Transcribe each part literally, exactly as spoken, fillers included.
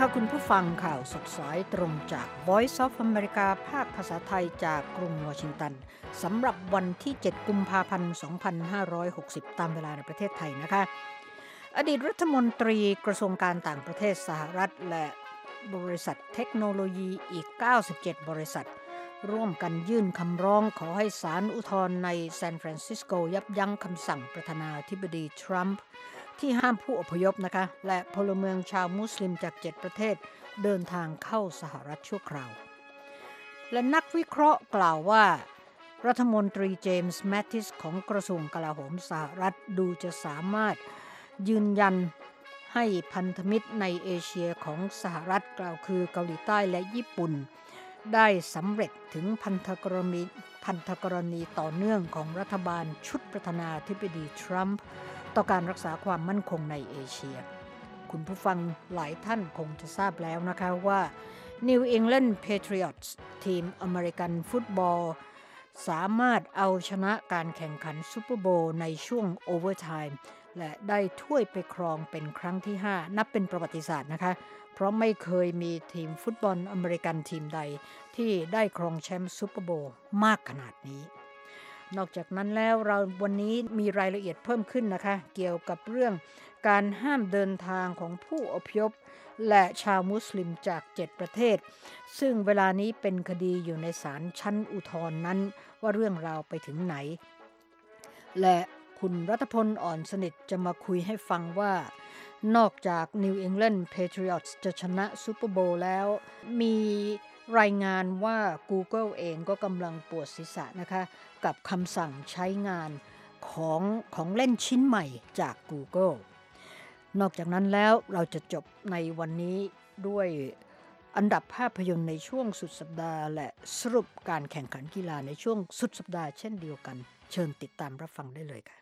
ค่ะคุณผู้ฟังข่าวสดสายตรงจาก Voice of America ภาคภาษาไทยจากกรุงวอชิงตันสำหรับวันที่เจ็ดกุมภาพันธ์สองพันห้าร้อยหกสิบตามเวลาในประเทศไทยนะคะอดีตรัฐมนตรีกระทรวงการต่างประเทศสหรัฐและบริษัทเทคโนโลยีอีกเก้าสิบเจ็ดบริษัทร่วมกันยื่นคำร้องขอให้ศาลอุทธรณ์ในซานฟรานซิสโกยับยั้งคำสั่งประธานาธิบดีทรัมป์ที่ห้ามผู้อพยพนะคะและพลเมืองชาวมุสลิมจากเจ็ดประเทศเดินทางเข้าสหรัฐชั่วคราวและนักวิเคราะห์กล่าวว่ารัฐมนตรีเจมส์แมตติสของกระทรวงกลาโหมสหรัฐดูจะสามารถยืนยันให้พันธมิตรในเอเชียของสหรัฐกล่าวคือเกาหลีใต้และญี่ปุ่นได้สำเร็จถึงพันธกรณีพันธกรณีต่อเนื่องของรัฐบาลชุดประธานาธิบดีทรัมป์ต่อการรักษาความมั่นคงในเอเชียคุณผู้ฟังหลายท่านคงจะทราบแล้วนะคะว่า New England Patriots ทีมอเมริกันฟุตบอลสามารถเอาชนะการแข่งขันซูเปอร์โบว์ในช่วงโอเวอร์ไทม์และได้ถ้วยไปครองเป็นครั้งที่ห้านับเป็นประวัติศาสตร์นะคะเพราะไม่เคยมีทีมฟุตบอลอเมริกันทีมใดที่ได้ครองแชมป์ซูเปอร์โบว์มากขนาดนี้นอกจากนั้นแล้วเราวันนี้มีรายละเอียดเพิ่มขึ้นนะคะเกี่ยวกับเรื่องการห้ามเดินทางของผู้อพยพและชาวมุสลิมจากเจ็ดประเทศซึ่งเวลานี้เป็นคดีอยู่ในศาลชั้นอุทธรณ์นั้นว่าเรื่องราวไปถึงไหนและคุณรัตพลอ่อนสนิทจะมาคุยให้ฟังว่านอกจาก New England Patriots จะชนะซูเปอร์โบว์แล้วมีรายงานว่า Google เองก็กำลังปวดศีรษะนะคะกับคำสั่งใช้งานของของเล่นชิ้นใหม่จาก Google นอกจากนั้นแล้วเราจะจบในวันนี้ด้วยอันดับภาพยนตร์ในช่วงสุดสัปดาห์และสรุปการแข่งขันกีฬาในช่วงสุดสัปดาห์เช่นเดียวกันเชิญติดตามรับฟังได้เลยค่ะ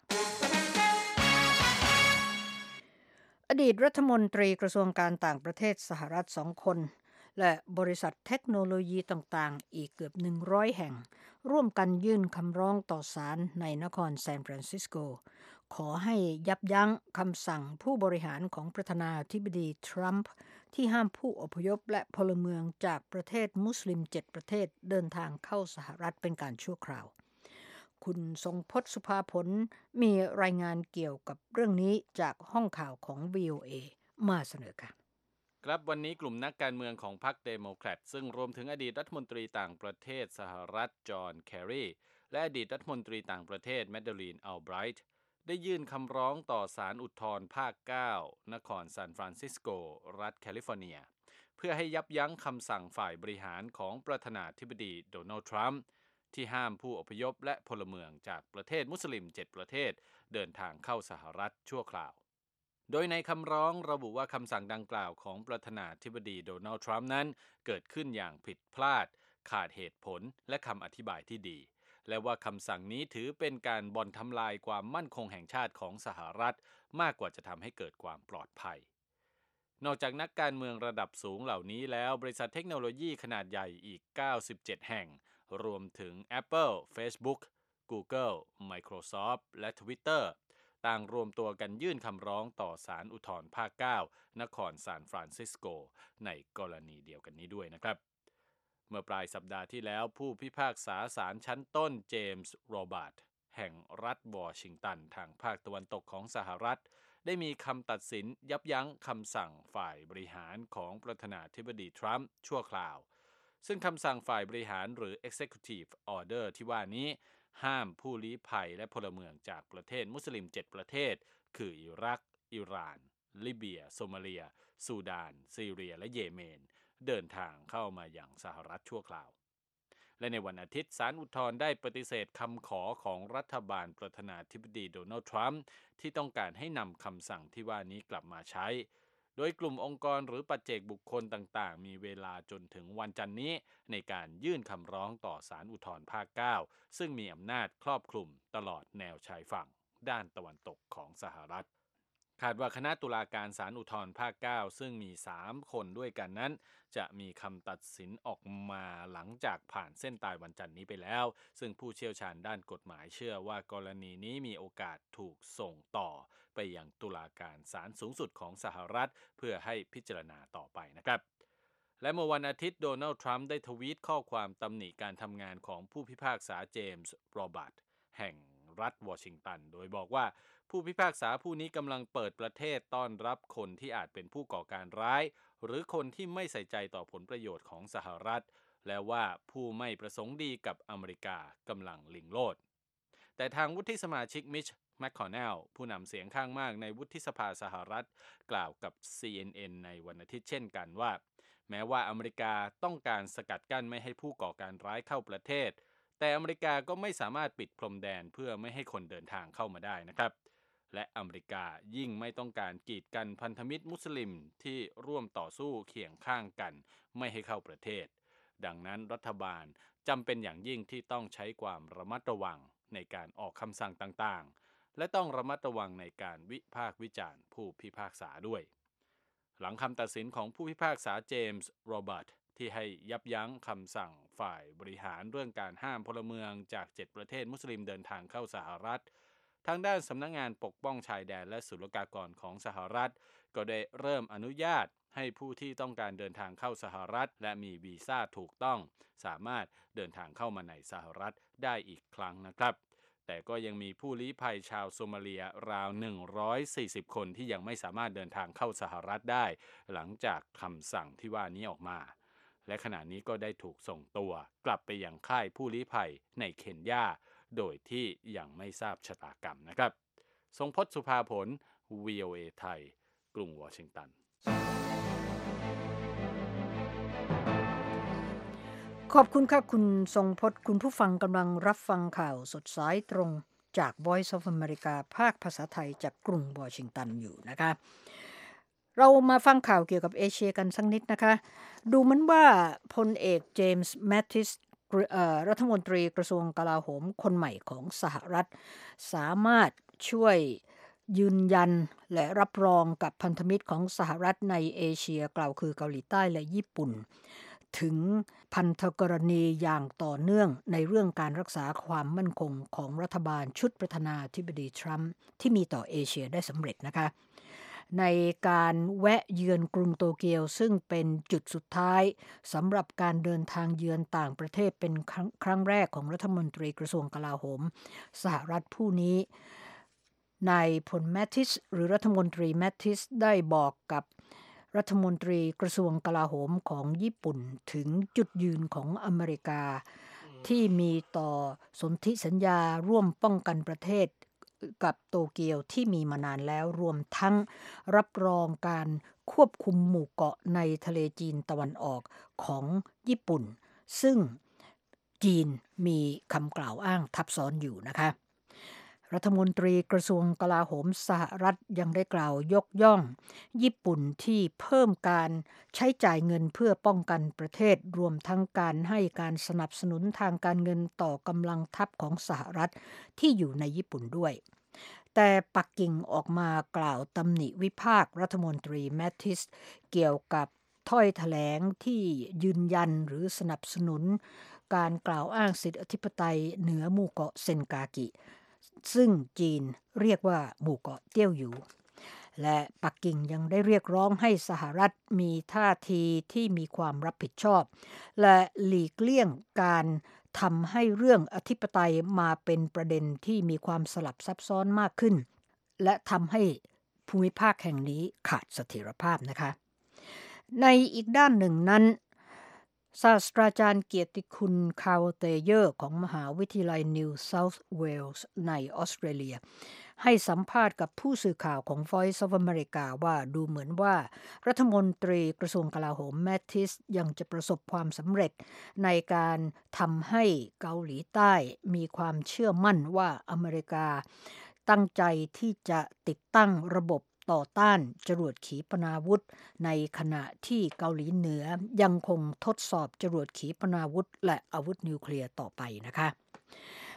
อดีตรัฐมนตรีกระทรวงการต่างประเทศสหรัฐสองคนและบริษัทเทคโนโลยีต่างๆอีกเกือบหนึ่งร้อยแห่งร่วมกันยื่นคำร้องต่อศาลในนครซานฟรานซิสโกขอให้ยับยั้งคำสั่งผู้บริหารของประธานาธิบดีทรัมป์ที่ห้ามผู้อพยพและพลเมืองจากประเทศมุสลิมเจ็ดประเทศเดินทางเข้าสหรัฐเป็นการชั่วคราวคุณทรงพจน์สุภาผลมีรายงานเกี่ยวกับเรื่องนี้จากห้องข่าวของ วี โอ เอ มาเสนอค่ะครับวันนี้กลุ่มนักการเมืองของพรรคเดโมแครตซึ่งรวมถึงอดีตรัฐมนตรีต่างประเทศสหรัฐจอห์นแครีและอดีตรัฐมนตรีต่างประเทศแมดเดลีนอัลไบรท์ได้ยื่นคำร้องต่อศาลอุทธรณ์ภาคเก้านครซานฟรานซิสโกรัฐแคลิฟอร์เนียเพื่อให้ยับยั้งคำสั่งฝ่ายบริหารของประธานาธิบดีโดนัลด์ทรัมป์ที่ห้ามผู้อพยพและพลเมืองจากประเทศมุสลิมเจ็ดประเทศเดินทางเข้าสหรัฐชั่วคราวโดยในคำร้องระบุว่าคำสั่งดังกล่าวของประธานาธิบดีโดนัลด์ทรัมป์นั้นเกิดขึ้นอย่างผิดพลาดขาดเหตุผลและคำอธิบายที่ดีและว่าคำสั่งนี้ถือเป็นการบ่อนทำลายความมั่นคงแห่งชาติของสหรัฐมากกว่าจะทำให้เกิดความปลอดภัยนอกจากนักการเมืองระดับสูงเหล่านี้แล้วบริษัทเทคโนโลยีขนาดใหญ่อีกเก้าสิบเจ็ดแห่งรวมถึง Apple, Facebook, Google, Microsoft และ Twitterต่างรวมตัวกันยื่นคำร้องต่อศาลอุทธรณ์ภาคเก้านครซานฟรานซิสโกในกรณีเดียวกันนี้ด้วยนะครับเมื่อปลายสัปดาห์ที่แล้วผู้พิพากษาศาลชั้นต้นเจมส์โรบาร์ตแห่งรัฐวอชิงตันทางภาคตะวันตกของสหรัฐได้มีคำตัดสินยับยั้งคำสั่งฝ่ายบริหารของประธานาธิบดีทรัมป์ชั่วคราวซึ่งคำสั่งฝ่ายบริหารหรือ Executive Order ที่ว่านี้ห้ามผู้ลี้ภัยและพลเมืองจากประเทศมุสลิมเจ็ดประเทศคืออิรักอิหร่านลิเบียโซมาเลียซูดานซีเรียและเยเมนเดินทางเข้ามาอย่างสหรัฐชั่วคราวและในวันอาทิตย์ศาลอุทธรณ์ได้ปฏิเสธคำขอของรัฐบาลประธานาธิบดีโดนัลด์ทรัมป์ที่ต้องการให้นำคำสั่งที่ว่านี้กลับมาใช้โดยกลุ่มองค์กรหรือปัจเจกบุคคลต่างๆมีเวลาจนถึงวันจันทร์นี้ในการยื่นคำร้องต่อศาลอุทธรณ์ภาคเก้าซึ่งมีอำนาจครอบคลุมตลอดแนวชายฝั่งด้านตะวันตกของสหรัฐคาดว่าคณะตุลาการศาลอุทธรณ์ภาคเก้าซึ่งมีสามคนด้วยกันนั้นจะมีคำตัดสินออกมาหลังจากผ่านเส้นตายวันจันทร์นี้ไปแล้วซึ่งผู้เชี่ยวชาญด้านกฎหมายเชื่อว่ากรณีนี้มีโอกาสถูกส่งต่อไปยังตุลาการศาลสูงสุดของสหรัฐเพื่อให้พิจารณาต่อไปนะครับและเมื่อวันอาทิตย์โดนัลด์ทรัมป์ได้ทวีตข้อความตำหนิการทำงานของผู้พิพากษาเจมส์โรบัตแห่งรัฐวอชิงตันโดยบอกว่าผู้พิพากษาผู้นี้กำลังเปิดประเทศต้อนรับคนที่อาจเป็นผู้ก่อการร้ายหรือคนที่ไม่ใส่ใจต่อผลประโยชน์ของสหรัฐและว่าผู้ไม่ประสงค์ดีกับอเมริกากำลังลิงโลดแต่ทางวุฒิสมาชิกมิชแมคคอนเนลผู้นำเสียงข้างมากในวุฒิสภาสหรัฐกล่าวกับ ซี เอ็น เอ็น ในวันอาทิตย์เช่นกันว่าแม้ว่าอเมริกาต้องการสกัดกั้นไม่ให้ผู้ก่อการร้ายเข้าประเทศแต่อเมริกาก็ไม่สามารถปิดพรมแดนเพื่อไม่ให้คนเดินทางเข้ามาได้นะครับและอเมริกายิ่งไม่ต้องการกีดกันพันธมิตรมุสลิมที่ร่วมต่อสู้เคียงข้างกันไม่ให้เข้าประเทศดังนั้นรัฐบาลจำเป็นอย่างยิ่งที่ต้องใช้ความระมัดระวังในการออกคำสั่งต่างๆและต้องระมัดระวังในการวิพากษ์วิจารณ์ผู้พิพากษาด้วยหลังคำตัดสินของผู้พิพากษาเจมส์โรบัตที่ให้ยับยั้งคำสั่งฝ่ายบริหารเรื่องการห้ามพลเมืองจากเจ็ดประเทศมุสลิมเดินทางเข้าสหรัฐทางด้านสำนักงานปกป้องชายแดนและศุลกากรของสหรัฐก็ได้เริ่มอนุญาตให้ผู้ที่ต้องการเดินทางเข้าสหรัฐและมีวีซ่าถูกต้องสามารถเดินทางเข้ามาในสหรัฐได้อีกครั้งนะครับแต่ก็ยังมีผู้ลี้ภัยชาวโซมาเลียราวหนึ่งร้อยสี่สิบคนที่ยังไม่สามารถเดินทางเข้าสหรัฐได้หลังจากคำสั่งที่ว่านี้ออกมาและขณะนี้ก็ได้ถูกส่งตัวกลับไปยังค่ายผู้ลี้ภัยในเคนยาโดยที่ยังไม่ทราบชะตากรรมนะครับทรงพจน์สุภาผล วี โอ เอ ไทยกรุงวอชิงตันขอบคุณค่ะคุณทรงพจน์คุณผู้ฟังกำลังรับฟังข่าวสดสายตรงจาก Voice of America ภาคภาษาไทยจากกรุงวอชิงตันอยู่นะคะเรามาฟังข่าวเกี่ยวกับเอเชียกันสักนิดนะคะดูเหมือนว่าพลเอกเจมส์แมททิสรัฐมนตรีกระทรวงกลาโหมคนใหม่ของสหรัฐสามารถช่วยยืนยันและรับรองกับพันธมิตรของสหรัฐในเอเชียกล่าวคือเกาหลีใต้และญี่ปุ่นถึงพันธกรณีอย่างต่อเนื่องในเรื่องการรักษาความมั่นคงของรัฐบาลชุดประธานาธิบดีทรัมป์ที่มีต่อเอเชียได้สำเร็จนะคะในการแวะเยือนกรุงโตเกียวซึ่งเป็นจุดสุดท้ายสำหรับการเดินทางเยือนต่างประเทศเป็นครั้งครั้งแรกของรัฐมนตรีกระทรวงกลาโหมสหรัฐผู้นี้นายพลแมททิสหรือรัฐมนตรีแมททิสได้บอกกับรัฐมนตรีกระทรวงกลาโหมของญี่ปุ่นถึงจุดยืนของอเมริกาที่มีต่อสนธิสัญญาร่วมป้องกันประเทศกับโตเกียวที่มีมานานแล้วรวมทั้งรับรองการควบคุมหมู่เกาะในทะเลจีนตะวันออกของญี่ปุ่นซึ่งจีนมีคำกล่าวอ้างทับซ้อนอยู่นะคะรัฐมนตรีกระทรวงกลาโหมสหรัฐยังได้กล่าวยกย่องญี่ปุ่นที่เพิ่มการใช้จ่ายเงินเพื่อป้องกันประเทศรวมทั้งการให้การสนับสนุนทางการเงินต่อกำลังทัพของสหรัฐที่อยู่ในญี่ปุ่นด้วยแต่ปักกิ่งออกมากล่าวตำหนิวิพากษ์รัฐมนตรีแมททิสเกี่ยวกับถ้อยแถลงที่ยืนยันหรือสนับสนุนการกล่าวอ้างสิทธิอธิปไตยเหนือหมู่เกาะเซนกากิซึ่งจีนเรียกว่าหมู่เกาะเตี้ยวหยูและปักกิ่งยังได้เรียกร้องให้สหรัฐมีท่าทีที่มีความรับผิดชอบและหลีกเลี่ยงการทำให้เรื่องอธิปไตยมาเป็นประเด็นที่มีความสลับซับซ้อนมากขึ้นและทำให้ภูมิภาคแห่งนี้ขาดเสถียรภาพนะคะในอีกด้านหนึ่งนั้นศาสตราจารย์เกียรติคุณคาร์ลเตเยอร์ของมหาวิทยาลัยนิวเซาท์เวลส์ในออสเตรเลียให้สัมภาษณ์กับผู้สื่อข่าวของ Voice of America ว่าดูเหมือนว่ารัฐมนตรีกระทรวงกลาโหมแมททิสยังจะประสบความสำเร็จในการทำให้เกาหลีใต้มีความเชื่อมั่นว่าอเมริกาตั้งใจที่จะติดตั้งระบบต่อต้านจรวดขีปนาวุธในขณะที่เกาหลีเหนือยังคงทดสอบจรวดขีปนาวุธและอาวุธนิวเคลียร์ต่อไปนะคะ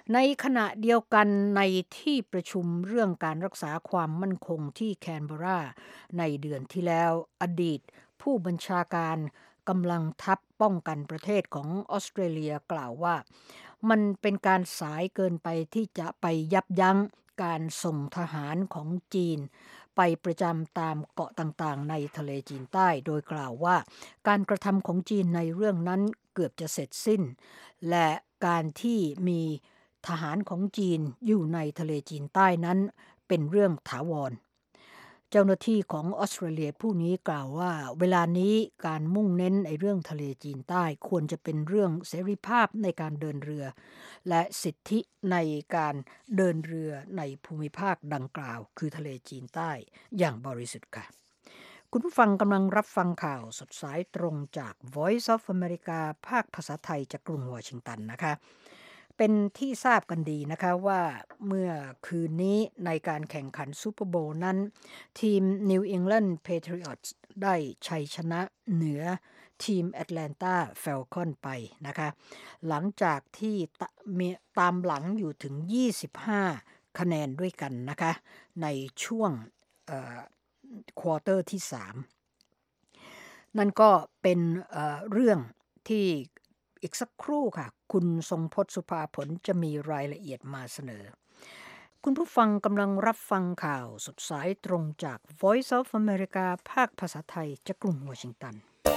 ในขณะเดียวกันในที่ประชุมเรื่องการรักษาความมั่นคงที่แคนเบอราในเดือนที่แล้วอดีตผู้บัญชาการกำลังทัพป้องกันประเทศของออสเตรเลียกล่าวว่ามันเป็นการสายเกินไปที่จะไปยับยั้งการส่งทหารของจีนไปประจำตามเกาะต่างๆในทะเลจีนใต้โดยกล่าวว่าการกระทำของจีนในเรื่องนั้นเกือบจะเสร็จสิ้นและการที่มีทหารของจีนอยู่ในทะเลจีนใต้นั้นเป็นเรื่องถาวรเจ้าหน้าที่ของออสเตรเลียผู้นี้กล่าวว่าเวลานี้การมุ่งเน้นในเรื่องทะเลจีนใต้ควรจะเป็นเรื่องเสรีภาพในการเดินเรือและสิทธิในการเดินเรือในภูมิภาคดังกล่าวคือทะเลจีนใต้อย่างบริสุทธิ์ค่ะคุณผู้ฟังกำลังรับฟังข่าวสดสายตรงจาก Voice of America ภาคภาษาไทยจากกรุงวอชิงตันนะคะเป็นที่ทราบกันดีนะคะว่าเมื่อคืนนี้ในการแข่งขันซูเปอร์โบว์นั้นทีม New England Patriots ได้ชัยชนะเหนือทีม Atlanta Falcons ไปนะคะหลังจากที่ตามหลังอยู่ถึงยี่สิบห้าคะแนนด้วยกันนะคะในช่วงเอ่อควอเตอร์ที่สามนั่นก็เป็นเอ่อเรื่องที่อีกสักครู่ค่ะคุณทรงพจน์สุภาผลจะมีรายละเอียดมาเสนอคุณผู้ฟังกำลังรับฟังข่าวสดสายตรงจาก Voice of America ภาคภาษาไทยจากกรุงวอชิงตัน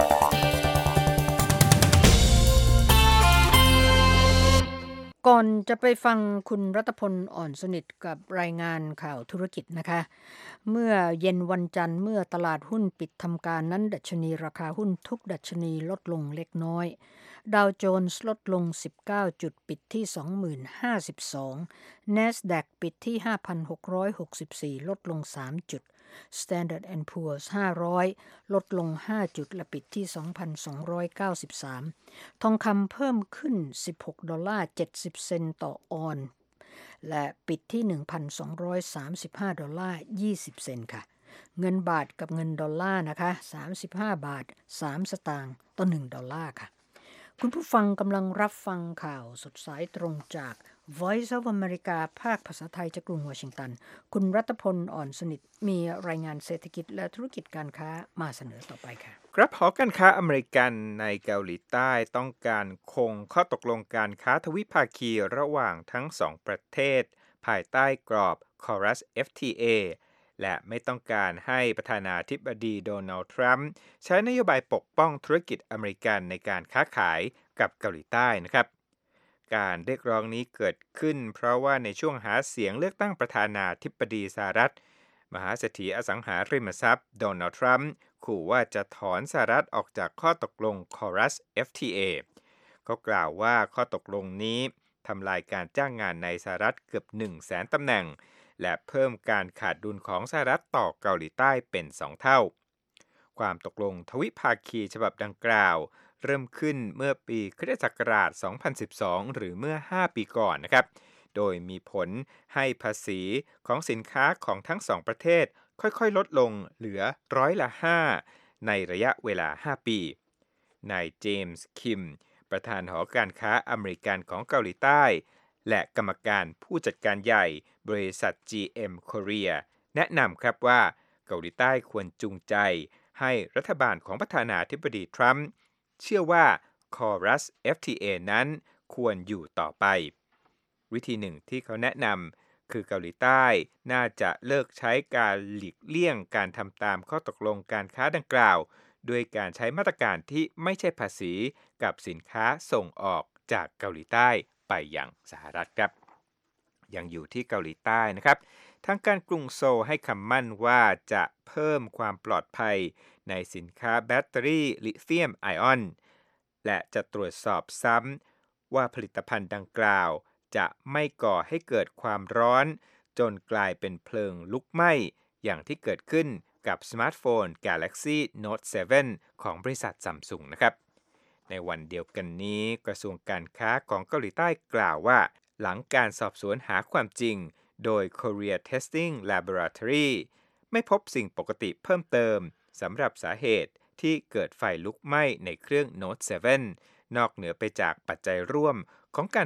ก่อนจะไปฟังคุณรัตพลอ่อนสนิทกับรายงานข่าวธุรกิจนะคะเมื่อเย็นวันจันทร์เมื่อตลาดหุ้นปิดทำการนั้นดัชนีราคาหุ้นทุกดัชนีลดลงเล็กน้อยดาวโจนส์ลดลงสิบเก้าจุดปิดที่ สองหมื่นห้าสิบสอง NASDAQ ปิดที่ ห้าพันหกร้อยหกสิบสี่ ลดลงสามจุด Standard แอนด์ Poor's ห้าร้อยลดลงห้าจุดและปิดที่ สองพันสองร้อยเก้าสิบสาม ทองคำเพิ่มขึ้นสิบหกดอลลาร์เจ็ดสิบเซนต์ต่อออนซ์และปิดที่ หนึ่งพันสองร้อยสามสิบห้าดอลลาร์ยี่สิบเซนต์ค่ะเงินบาทกับเงินดอลลาร์นะคะสามสิบห้าบาทสามสตางค์ต่อหนึ่งดอลลาร์ค่ะคุณผู้ฟังกำลังรับฟังข่าวสดสายตรงจาก Voice of America ภาคภาษาไทยจากกรุงวอชิงตันคุณรัตพลอ่อนสนิทมีรายงานเศรษฐกิจและธุรกิจการค้ามาเสนอต่อไปค่ะครับหอการค้าอเมริกันในเกาหลีใต้ต้องการคงข้อตกลงการค้าทวิภาคีระหว่างทั้งสองประเทศภายใต้กรอบ คอรัส เอฟ ที เอ และไม่ต้องการให้ประธานาธิบดีโดนัลด์ทรัมป์ใช้นโยบายปกป้องธุรกิจอเมริกันในการค้าขายกับเกาหลีใต้นะครับการเรียกร้องนี้เกิดขึ้นเพราะว่าในช่วงหาเสียงเลือกตั้งประธานาธิบดีสหรัฐมหาเศรษฐีอสังหาริมทรัพย์โดนัลด์ทรัมป์ขู่ว่าจะถอนสหรัฐออกจากข้อตกลง คอรัส เอฟ ที เอ เขากล่าวว่าข้อตกลงนี้ทำลายการจ้างงานในสหรัฐเกือบ หนึ่งแสน ตำแหน่งและเพิ่มการขาดดุลของสหรัฐต่อเกาหลีใต้เป็นสองเท่าความตกลงทวิภาคีฉบับดังกล่าวเริ่มขึ้นเมื่อปีคริสตศักราช สองพันสิบสอง หรือเมื่อ ห้า ปีก่อนนะครับโดยมีผลให้ภาษีของสินค้าของทั้งสองประเทศค่อยๆลดลงเหลือร้อยละห้าในระยะเวลาห้าปีนายเจมส์คิมประธานหอการค้าอเมริกันของเกาหลีใต้และกรรมการผู้จัดการใหญ่บริษัท จี เอ็ม Korea แนะนำครับว่าเกาหลีใต้ควรจูงใจให้รัฐบาลของประธานาธิบดีทรัมป์เชื่อว่า คอรัส เอฟ ที เอ นั้นควรอยู่ต่อไปวิธีหนึ่งที่เขาแนะนำคือเกาหลีใต้น่าจะเลิกใช้การหลีกเลี่ยงการทำตามข้อตกลงการค้าดังกล่าวด้วยการใช้มาตรการที่ไม่ใช่ภาษีกับสินค้าส่งออกจากเกาหลีใต้ไปยังสหรัฐครับยังอยู่ที่เกาหลีใต้นะครับทางการกรุงโซลให้คำมั่นว่าจะเพิ่มความปลอดภัยในสินค้าแบตเตอรี่ลิเธียมไอออนและจะตรวจสอบซ้ำว่าผลิตภัณฑ์ดังกล่าวจะไม่ก่อให้เกิดความร้อนจนกลายเป็นเพลิงลุกไหม้อย่างที่เกิดขึ้นกับสมาร์ทโฟน Galaxy Note เซเว่น ของบริษัท Samsung นะครับในวันเดียวกันนี้กระทรวงการค้าของเกาหลีใต้กล่าวว่าหลังการสอบสวนหาความจริงโดย Korea Testing Laboratory ไม่พบสิ่งปกติเพิ่มเติมสำหรับสาเหตุที่เกิดไฟลุกไหม้ในเครื่อง Note เซเว่น นอกเหนือไปจากปัจจัยร่วมของการผลิต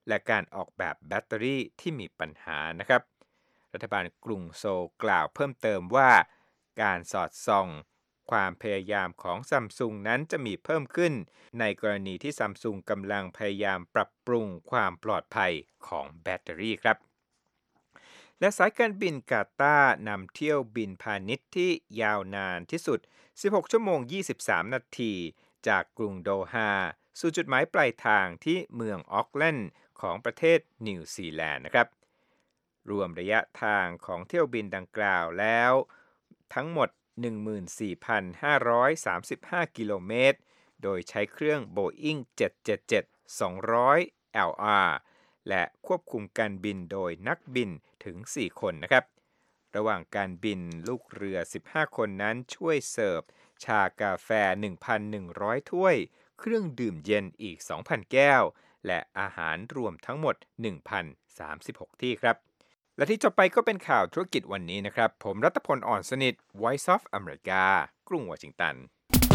และการออกแบบแบตเตอรี่ที่มีปัญหานะครับรัฐบาลกรุงโซลกล่าวเพิ่มเติมว่าการสอดส่องความพยายามของ Samsung นั้นจะมีเพิ่มขึ้นในกรณีที่ Samsung กำลังพยายามปรับปรุงความปลอดภัยของแบตเตอรี่ครับและสายการบินกาตาร์นำเที่ยวบินพาณิชย์ที่ยาวนานที่สุดสิบหกชั่วโมงยี่สิบสามนาทีจากกรุงโดฮาสู่จุดหมายปลายทางที่เมืองออกแลนด์ของประเทศนิวซีแลนด์นะครับรวมระยะทางของเที่ยวบินดังกล่าวแล้วทั้งหมด หนึ่งหมื่นสี่พันห้าร้อยสามสิบห้า กิโลเมตรโดยใช้เครื่อง Boeing เจ็ดเจ็ดเจ็ด สองร้อย แอล อาร์ และควบคุมการบินโดยนักบินถึงสี่คนนะครับระหว่างการบินลูกเรือสิบห้าคนนั้นช่วยเสิร์ฟชากาแฟ หนึ่งพันหนึ่งร้อย ถ้วยเครื่องดื่มเย็นอีก สองพัน แก้วและอาหารรวมทั้งหมด หนึ่งพันสามสิบหก ที่ครับและที่จบไปก็เป็นข่าวธุรกิจวันนี้นะครับผมรัตพล อ่อนสนิท Voice of America กรุงวอชิงตัน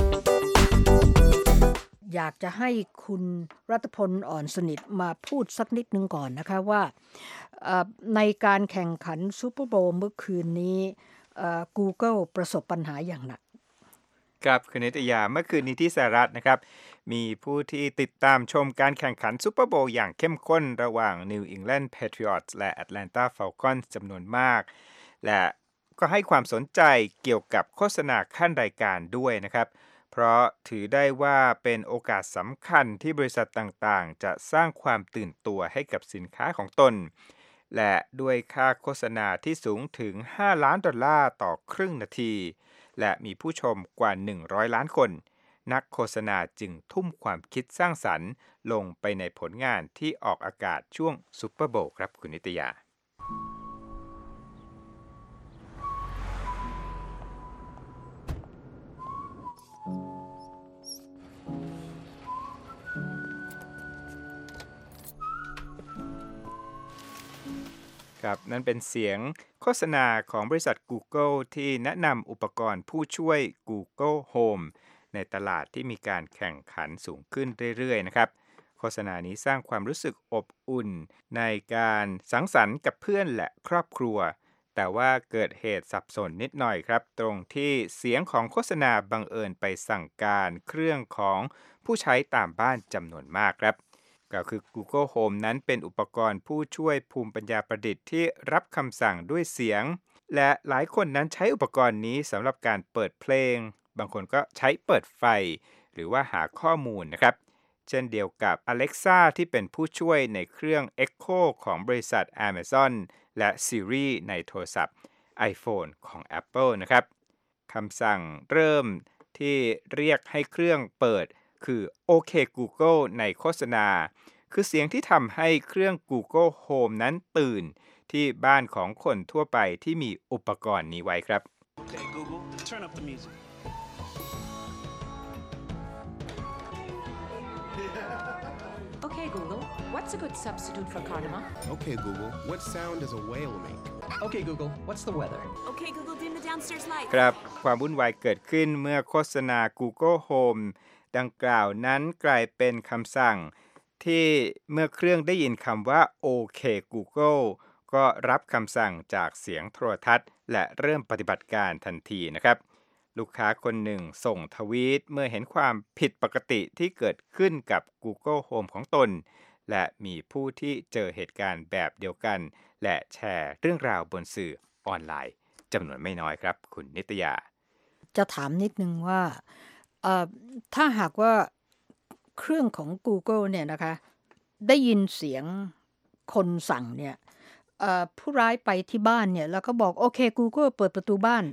อยากจะให้คุณรัตพล อ่อนสนิทมาพูดสักนิดนึงก่อนนะคะว่าในการแข่งขันซูเปอร์โบว์เมื่อคืนนี้ Google ประสบปัญหาอย่างหนักครับคุณนิตยาเมื่อคืนนี้ที่สหรัฐนะครับมีผู้ที่ติดตามชมการแข่งขันซูเปอร์โบว์อย่างเข้มข้นระหว่าง New England Patriots และ Atlanta Falcons จำนวนมากและก็ให้ความสนใจเกี่ยวกับโฆษณาขั้นรายการด้วยนะครับเพราะถือได้ว่าเป็นโอกาสสำคัญที่บริษัทต่างๆจะสร้างความตื่นตัวให้กับสินค้าของตนและด้วยค่าโฆษณาที่สูงถึงห้าล้านดอลลาร์ต่อครึ่งนาทีและมีผู้ชมกว่าหนึ่งร้อยล้านคนนักโฆษณาจึงทุ่มความคิดสร้างสรรค์ลงไปในผลงานที่ออกอากาศช่วงซุปเปอร์โบว์ครับคุณนิตยาครับนั่นเป็นเสียงโฆษณาของบริษัท Google ที่แนะนำอุปกรณ์ผู้ช่วย Google Home ในตลาดที่มีการแข่งขันสูงขึ้นเรื่อยๆนะครับโฆษณานี้สร้างความรู้สึกอบอุ่นในการสังสรรค์กับเพื่อนและครอบครัวแต่ว่าเกิดเหตุสับสนนิดหน่อยครับตรงที่เสียงของโฆษณาบังเอิญไปสั่งการเครื่องของผู้ใช้ตามบ้านจำนวนมากครับก็คือ Google Home นั้นเป็นอุปกรณ์ผู้ช่วยภูมิปัญญาประดิษฐ์ที่รับคำสั่งด้วยเสียงและหลายคนนั้นใช้อุปกรณ์นี้สำหรับการเปิดเพลงบางคนก็ใช้เปิดไฟหรือว่าหาข้อมูลนะครับเช่นเดียวกับ Alexa ที่เป็นผู้ช่วยในเครื่อง Echo ของบริษัท Amazon และ Siri ในโทรศัพท์ iPhone ของ Apple นะครับคำสั่งเริ่มที่เรียกให้เครื่องเปิดคือโอเค Google ในโฆษณาคือเสียงที่ทำให้เครื่อง Google Home นั้นตื่นที่บ้านของคนทั่วไปที่มีอุปกรณ์นี้ไว้ครับ Okay, Google, turn up the music. Okay, Google, what's a good substitute for cardamom? Okay, Google, what sound does a whale make? Okay, Google, what's the weather? Okay, Google, dim the downstairs light. ครับความวุ่นวายเกิดขึ้นเมื่อโฆษณา Google Home ดังกล่าวนั้นกลายเป็นคำสั่งที่เมื่อเครื่องได้ยินคำว่าโอเค Google ก็รับคำสั่งจากเสียงโทรทัศน์และเริ่มปฏิบัติการทันทีนะครับลูกค้าคนหนึ่งส่งทวีตเมื่อเห็นความผิดปกติที่เกิดขึ้นกับ Google Home ของตนและมีผู้ที่เจอเหตุการณ์แบบเดียวกันและแชร์เรื่องราวบนสื่อออนไลน์จำนวนไม่น้อยครับคุณนิตยาจะถามนิดนึงว่าถ้าหากว่าเครื่องของ Google เนี่ยนะคะได้ยินเสียงคนสั่งเนี่ยผู้ร้ายไปที่บ้านเนี่ยแล้วก็บอกโอเค Google เปิดประตูบ้าน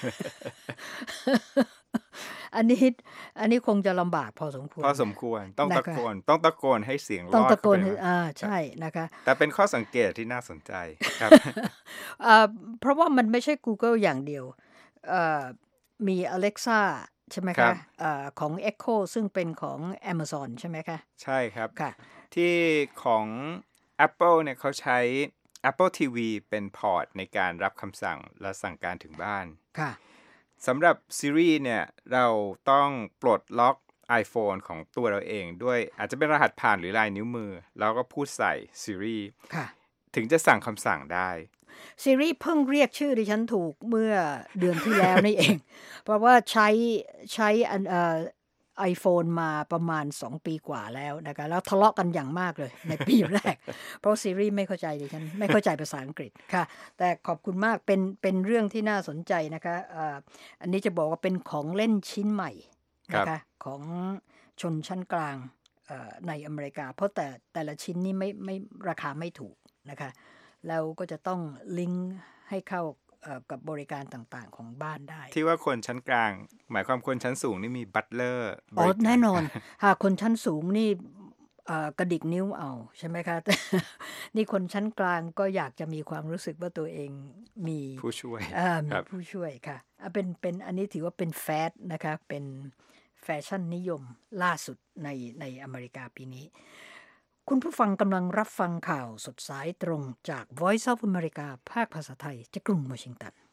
อันนี้อันนี้คงจะลำบากพอสมควรพอสมควรต้องตะโกนต้องตะโกนให้เสียงรอดต้องตะโกนอ่าใช่นะคะแต่เป็นข้อสังเกตที่น่าสนใจครับเพราะว่ามันไม่ใช่ Google อย่างเดียวมี Alexa ใช่ไหมคะของ Echo ซึ่งเป็นของ Amazon ใช่ไหมคะใช่ครับค่ะที่ของ Apple เนี่ยเขาใช้ Apple ที วี เป็นพอร์ตในการรับคำสั่งและสั่งการถึงบ้านค่ะสำหรับ Siri เนี่ยเราต้องปลดล็อก iPhone ของตัวเราเองด้วยอาจจะเป็นรหัสผ่านหรือลายนิ้วมือแล้วก็พูดใส่ Siri ถึงจะสั่งคำสั่งได้ Siri เพิ่งเรียกชื่อดิฉันถูกเมื่อเดือนที่แล้วนี่เอง เพราะว่าใช้ใช้อันเอ่อ iPhone มาประมาณสองปีกว่าแล้วนะคะแล้วทะเลาะกันอย่างมากเลยในปีแรก เพราะ Siri ไม่เข้าใจดิฉันไม่เข้าใจภาษาอังกฤษค่ะแต่ขอบคุณมากเป็นเป็นเรื่องที่น่าสนใจนะคะอ่าอันนี้จะบอกว่าเป็นของเล่นชิ้นใหม่นะคะของชนชั้นกลางในอเมริกาเพราะแต่แต่ละชิ้นนี่ไม่ไม่ราคาไม่ถูกนะคะแล้วก็จะต้องลิงก์ให้เข้ากับบริการต่างๆของบ้านได้ที่ว่าคนชั้นกลางหมายความคนชั้นสูงนี่มีบัตเลอร์อ๋อแน่นอนหากคนชั้นสูงนี่กระดิกนิ้วเอาใช่ไหมคะ นี่คนชั้นกลางก็อยากจะมีความรู้สึกว่าตัวเองมีผู้ช่วยมีผู้ช่วยค่ะเป็นเป็นอันนี้ถือว่าเป็นแฟชั่นนะคะเป็นแฟชั่นนิยมล่าสุดในในอเมริกาปีนี้คุณผู้ฟังกำลังรับฟังข่าวสดสายตรงจาก Voice of America ภาคภาษาไทยจากกรุงวอชิงตัน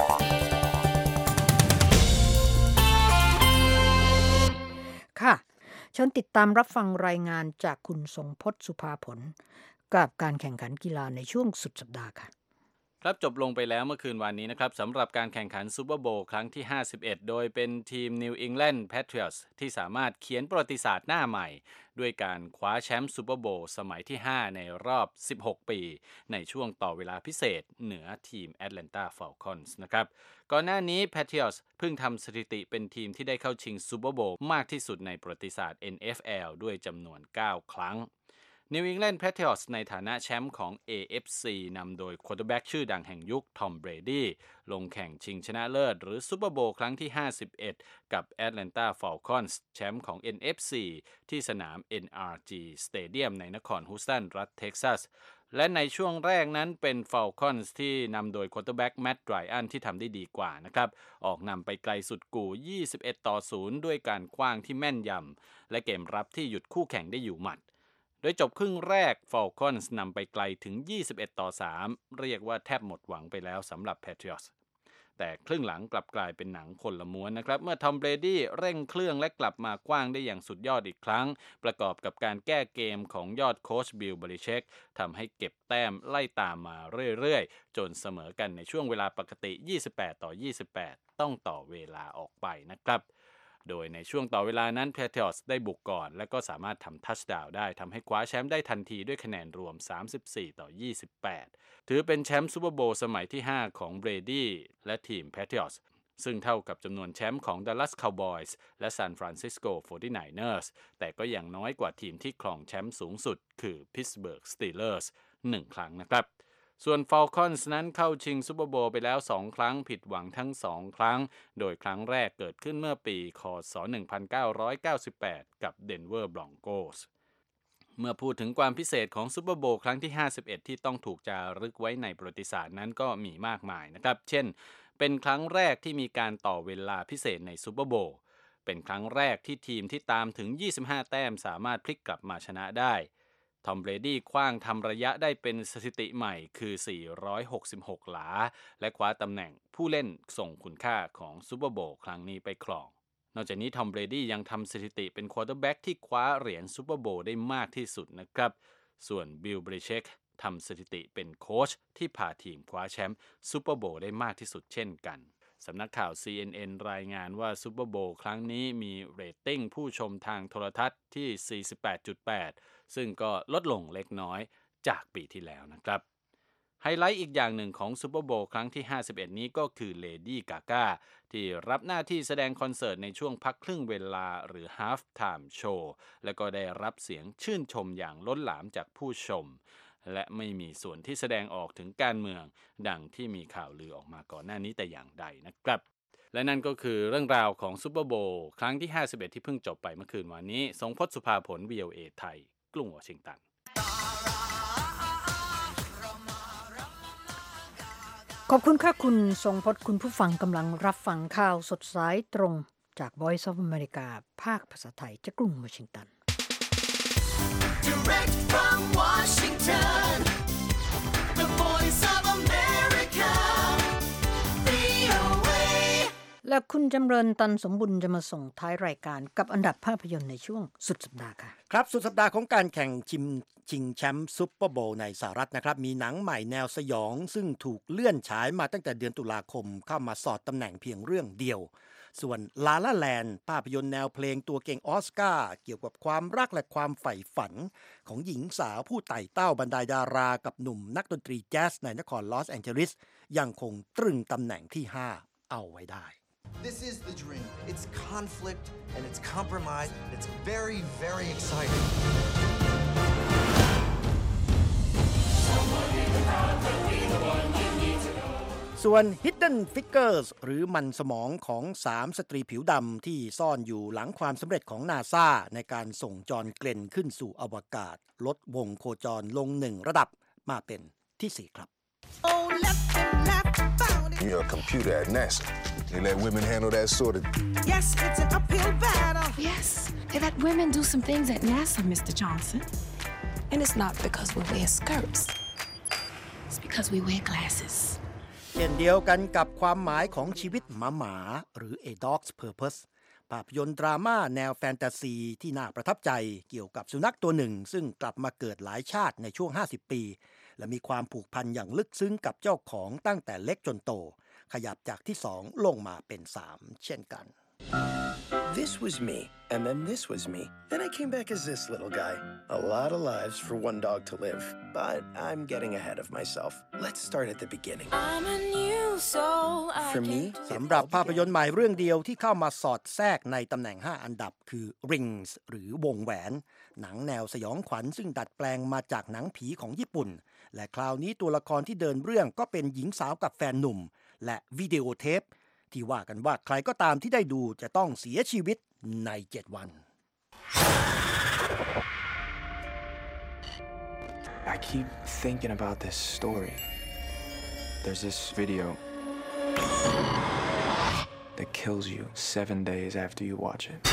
ค่ะเชิญติดตามรับฟังรายงานจากคุณทรงพจน์สุภาผลกับการแข่งขันกีฬาในช่วงสุดสัปดาห์ค่ะครับจบลงไปแล้วเมื่อคืนวันนี้นะครับสำหรับการแข่งขันซูเปอร์โบว์ครั้งที่ห้าสิบเอ็ดโดยเป็นทีม New England Patriots ที่สามารถเขียนประวัติศาสตร์หน้าใหม่ด้วยการคว้าแชมป์ซูเปอร์โบว์สมัยที่ห้าในรอบสิบหกปีในช่วงต่อเวลาพิเศษเหนือทีม Atlanta Falcons นะครับก่อนหน้านี้ Patriots เพิ่งทำสถิติเป็นทีมที่ได้เข้าชิงซูเปอร์โบว์มากที่สุดในประวัติศาสตร์ เอ็น เอฟ แอล ด้วยจำนวนเก้าครั้งNew England Patriots ในฐานะแชมป์ของ เอ เอฟ ซี นำโดยควอเตอร์แบ็กชื่อดังแห่งยุคทอมเบรดี้ลงแข่งชิงชนะเลิศหรือซูเปอร์โบว์ครั้งที่ห้าสิบเอ็ดกับ Atlanta Falcons แชมป์ของ เอ็น เอฟ ซี ที่สนาม เอ็น อาร์ จี Stadium ในนครฮูสตันรัฐเท็กซัสและในช่วงแรกนั้นเป็น Falcons ที่นำโดยควอเตอร์แบ็กแมตต์ไรอันที่ทำได้ดีกว่านะครับออกนำไปไกลสุดกู่ยี่สิบเอ็ดต่อศูนย์ด้วยการขว้างที่แม่นยำและเกมรับที่หยุดคู่แข่งได้อยู่หมัดโดยจบครึ่งแรก Falcons นำไปไกลถึงยี่สิบเอ็ดต่อสามเรียกว่าแทบหมดหวังไปแล้วสำหรับ Patriots แต่ครึ่งหลังกลับกลายเป็นหนังคนละม้วนนะครับเมื่อทอมเบรดี้เร่งเครื่องและกลับมากว้างได้อย่างสุดยอดอีกครั้งประกอบกับการแก้เกมของยอดโค้ชบิล เบลิเชคทำให้เก็บแต้มไล่ตามมาเรื่อยๆจนเสมอกันในช่วงเวลาปกติยี่สิบแปดต่อยี่สิบแปดต้องต่อเวลาออกไปนะครับโดยในช่วงต่อเวลานั้น Patriots ได้บุกก่อนและก็สามารถทำทัชดาวน์ได้ทำให้คว้าแชมป์ได้ทันทีด้วยคะแนนรวมสามสิบสี่ต่อยี่สิบแปดถือเป็นแชมป์ซูเปอร์โบว์สมัยที่ห้าของเบรดี้และทีม Patriots ซึ่งเท่ากับจำนวนแชมป์ของ Dallas Cowboys และ San Francisco ฟอร์ตี้ไนเนอร์ส แต่ก็ยังน้อยกว่าทีมที่ครองแชมป์สูงสุดคือ Pittsburgh Steelers หนึ่งครั้งนะครับส่วน Falcons นั้นเข้าชิงซูเปอร์โบว์ไปแล้วสองครั้งผิดหวังทั้งสองครั้งโดยครั้งแรกเกิดขึ้นเมื่อปีค.ศ. หนึ่งพันเก้าร้อยเก้าสิบแปดกับ Denver Broncos เมื่อพูดถึงความพิเศษของซูเปอร์โบว์ครั้งที่ห้าสิบเอ็ดที่ต้องถูกจารึกไว้ในประวัติศาสตร์นั้นก็มีมากมายนะครับเช่นเป็นครั้งแรกที่มีการต่อเวลาพิเศษในซูเปอร์โบว์เป็นครั้งแรกที่ทีมที่ตามถึงยี่สิบห้าแต้มสามารถพลิกกลับมาชนะได้ทอมเบรดี้ขว้างทำระยะได้เป็นสถิติใหม่คือสี่ร้อยหกสิบหกหลาและคว้าตำแหน่งผู้เล่นส่งคุณค่าของซูเปอร์โบว์ครั้งนี้ไปครองนอกจากนี้ทอมเบรดี้ยังทำสถิติเป็นควอเตอร์แบ็กที่คว้าเหรียญซูเปอร์โบว์ได้มากที่สุดนะครับส่วนบิล เบลิเชคทำสถิติเป็นโค้ชที่พาทีมคว้าแชมป์ซูเปอร์โบว์ได้มากที่สุดเช่นกันสำนักข่าว ซี เอ็น เอ็น รายงานว่าซูเปอร์โบว์ครั้งนี้มีเรตติ้งผู้ชมทางโทรทัศน์ที่ สี่สิบแปดจุดแปดซึ่งก็ลดลงเล็กน้อยจากปีที่แล้วนะครับไฮไลท์อีกอย่างหนึ่งของซูเปอร์โบว์ครั้งที่ห้าสิบเอ็ดนี้ก็คือเลดี้กากาที่รับหน้าที่แสดงคอนเสิร์ตในช่วงพักครึ่งเวลาหรือ Half Time Show และก็ได้รับเสียงชื่นชมอย่างล้นหลามจากผู้ชมและไม่มีส่วนที่แสดงออกถึงการเมืองดังที่มีข่าวลือออกมาก่อนหน้านี้แต่อย่างใดนะครับและนั่นก็คือเรื่องราวของซูเปอร์โบว์ครั้งที่ห้าสิบเอ็ดที่เพิ่งจบไปเมื่อคืนวันนี้ทรงพจน์สุภาผล วี โอ เอ ไทยกรุงวอชิงตันขอบคุณค่ะคุณทรงพจน์คุณผู้ฟังกำลังรับฟังข่าวสดสายตรงจาก Voice of America ภาคภาษาไทยจากกรุงวอชิงตัน Direct from Washington, the voice of America, วี โอ เอและคุณจำเริญตันสมบุญจะมาส่งท้ายรายการกับอันดับภาพยนตร์ในช่วงสุดสัปดาห์ค่ะครับสุดสัปดาห์ของการแข่งชิมชิงแชมป์ซุปเปอร์โบว์ในสหรัฐนะครับมีหนังใหม่แนวสยองซึ่งถูกเลื่อนฉายมาตั้งแต่เดือนตุลาคมเข้ามาสอดตำแหน่งเพียงเรื่องเดียวส่วนลาลาแลนด์ภาพยนตร์แนวเพลงตัวเก่งออสการ์เกี่ยวกับความรักและความใฝ่ฝันของหญิงสาวผู้ไต่เต้าบรรดาดารากับหนุ่มนักดนตรีแจ๊สในนครลอสแองเจลิสยังคงตรึงตำแหน่งที่ห้าเอาไว้ได้ This is the dream. It's conflict and it's compromise. It's very, very exciting. ส่วน Hidden Figures หรือมันสมองของสามสตรีผิวดำที่ซ่อนอยู่หลังความสำเร็จของ NASA ในการส่งจอห์นเกลนขึ้นสู่อวกาศลดวงโคจรลงหนึ่งระดับมาเป็นที่สี่ครับ You're a computer at NASA. They let women handle that sort of... Yes, it's an uphill battle. Yes, they let women do some things at NASA, Mister Johnson. And it's not because we wear skirts. It's because we wear glasses. เช่นเดียวกันกับความหมายของชีวิตหมาหมาหรือ A Dog's Purpose ภาพยนตร์ดราม่าแนวแฟนตาซีที่น่าประทับใจเกี่ยวกับสุนัขตัวหนึ่งซึ่งกลับมาเกิดหลายชาติในช่วงห้าสิบปีและมีความผูกพันอย่างลึกซึ้งกับเจ้าของตั้งแต่เล็กจนโตขยับจากที่สองลงมาเป็นสามเช่นกัน This was me, and then this was me. Then I came back as this little guy. A lot of lives for one dog to live, but I'm getting ahead of myself. Let's start at the beginning. I'm a new soul. For me, สำหรับภาพยนตร์ใหม่เรื่องเดียวที่เข้ามาสอดแทรกในตำแหน่งห้าอันดับคือ Rings หรือวงแหวนหนังแนวสยองขวัญซึ่งดัดแปลงมาจากหนังผีของญี่ปุ่นและคราวนี้ตัวละครที่เดินเรื่องก็เป็นหญิงสาวกับแฟนหนุ่มและวิดีโอเทปที่ว่ากันว่าใครก็ตามที่ได้ดูจะต้องเสียชีวิตในเจ็ดวัน I keep thinking about this story. There's this video that kills you seven days after you watch it.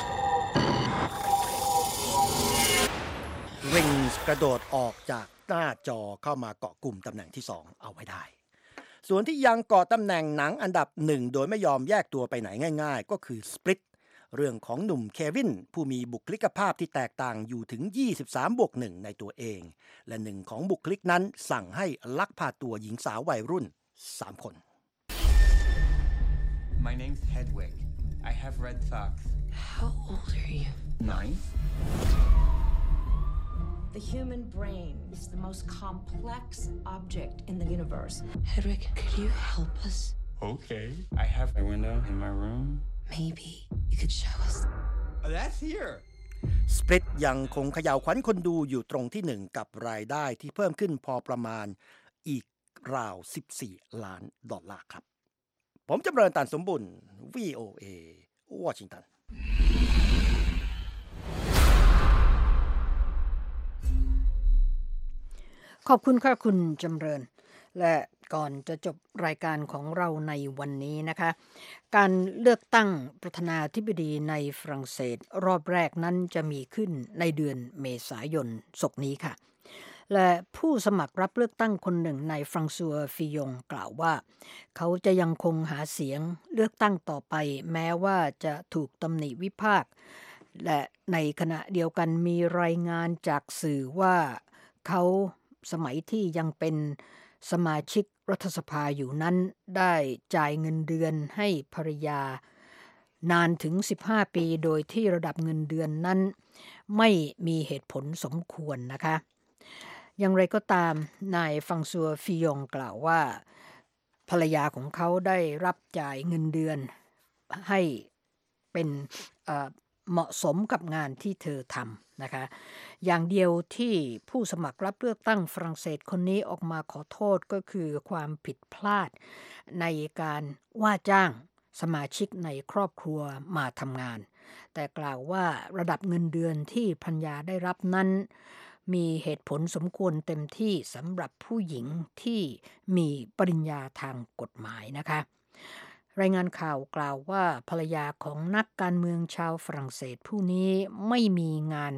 Rings กระโดดออกจากหน้าจอเข้ามาเกาะกลุ่มตำแหน่งที่สองเอาไว้ได้ส่วนที่ยังเกาะตำแหน่งหนังอันดับหนึ่งโดยไม่ยอมแยกตัวไปไหนง่ายๆก็คือ Split เรื่องของหนุ่มเควินผู้มีบุคลิกภาพที่แตกต่างอยู่ถึง ยี่สิบสามบวกหนึ่ง ในตัวเองและหนึ่งของบุคลิกนั้นสั่งให้ลักพาตัวหญิงสาววัยรุ่นสามคน My name's Hedwig. I have red socks. How old are you? Nine. The human brain is the most complex object in the universe. Hedwig, could you help us? Okay. I have a window in my room. Maybe you could show us. Oh, that's here. Split ยังคงเขย่าขวัญคนดูอยู่ตรงที่หนึ่งกับรายได้ที่เพิ่มขึ้นพอประมาณอีกราวสิบสี่ล้านดอลลาร์ครับผมจำเริญตันสมบุญ วี โอ เอ วอชิงตันขอบคุณค่ะคุณจำเริญและก่อนจะจบรายการของเราในวันนี้นะคะการเลือกตั้งประธานาธิบดีในฝรั่งเศสรอบแรกนั้นจะมีขึ้นในเดือนเมษายนศกนี้ค่ะและผู้สมัครรับเลือกตั้งคนหนึ่งในฟรังซัวฟิยงกล่าวว่าเขาจะยังคงหาเสียงเลือกตั้งต่อไปแม้ว่าจะถูกตำหนิวิพากษ์และในขณะเดียวกันมีรายงานจากสื่อว่าเขาสมัยที่ยังเป็นสมาชิกรัฐสภาอยู่นั้นได้จ่ายเงินเดือนให้ภรรยานานถึงสิบห้าปีโดยที่ระดับเงินเดือนนั้นไม่มีเหตุผลสมควรนะคะอย่างไรก็ตามนายฟังซัวฟิยงกล่าวว่าภรรยาของเขาได้รับจ่ายเงินเดือนให้เป็นเอ่อเหมาะสมกับงานที่เธอทำนะคะอย่างเดียวที่ผู้สมัครรับเลือกตั้งฝรั่งเศสคนนี้ออกมาขอโทษก็คือความผิดพลาดในการว่าจ้างสมาชิกในครอบครัวมาทำงานแต่กล่าวว่าระดับเงินเดือนที่ภรรยาได้รับนั้นมีเหตุผลสมควรเต็มที่สำหรับผู้หญิงที่มีปริญญาทางกฎหมายนะคะรายงานข่าวกล่าวว่าภรรยาของนักการเมืองชาวฝรั่งเศสผู้นี้ไม่มีงาน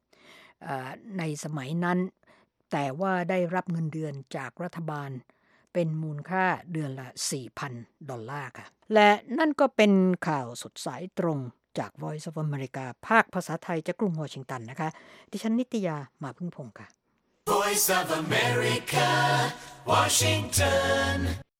ทำในสมัยนั้นแต่ว่าได้รับเงินเดือนจากรัฐบาลเป็นมูลค่าเดือนละ สี่พัน ดอลลาร์ค่ะและนั่นก็เป็นข่าวสดสายตรงจาก Voice of America ภาคภาษาไทยจากกรุงวอชิงตันนะคะดิฉันนิตยามาพึ่งพงษ์ค่ะ Voice of America, Washington